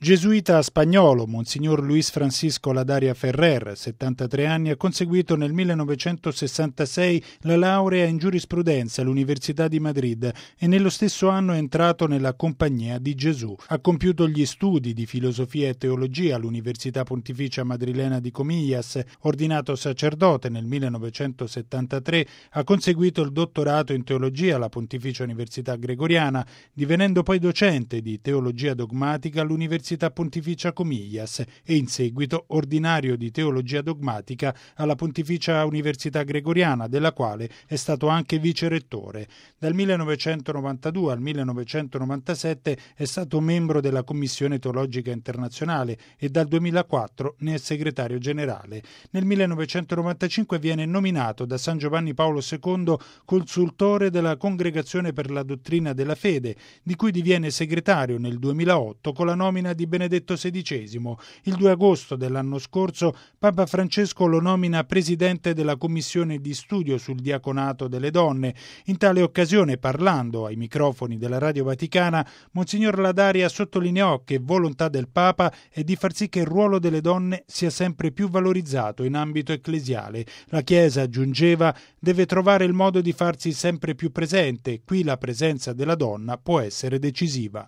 Gesuita spagnolo, Monsignor Luis Francisco Ladaria Ferrer, 73 anni, ha conseguito nel 1966 la laurea in giurisprudenza all'Università di Madrid e nello stesso anno è entrato nella Compagnia di Gesù. Ha compiuto gli studi di filosofia e teologia all'Università Pontificia Madrilena di Comillas, ordinato sacerdote nel 1973, ha conseguito il dottorato in teologia alla Pontificia Università Gregoriana, divenendo poi docente di teologia dogmatica all'Università Pontificia Comillas e in seguito ordinario di teologia dogmatica alla Pontificia Università Gregoriana, della quale è stato anche vicerettore. Dal 1992 al 1997 è stato membro della Commissione Teologica Internazionale e dal 2004 ne è segretario generale. Nel 1995 viene nominato da San Giovanni Paolo II consultore della Congregazione per la Dottrina della Fede, di cui diviene segretario nel 2008 con la nomina di Benedetto XVI. Il 2 agosto dell'anno scorso Papa Francesco lo nomina presidente della Commissione di studio sul diaconato delle donne. In tale occasione, parlando ai microfoni della Radio Vaticana, Monsignor Ladaria sottolineò che volontà del Papa è di far sì che il ruolo delle donne sia sempre più valorizzato in ambito ecclesiale. La Chiesa, aggiungeva, deve trovare il modo di farsi sempre più presente. Qui la presenza della donna può essere decisiva.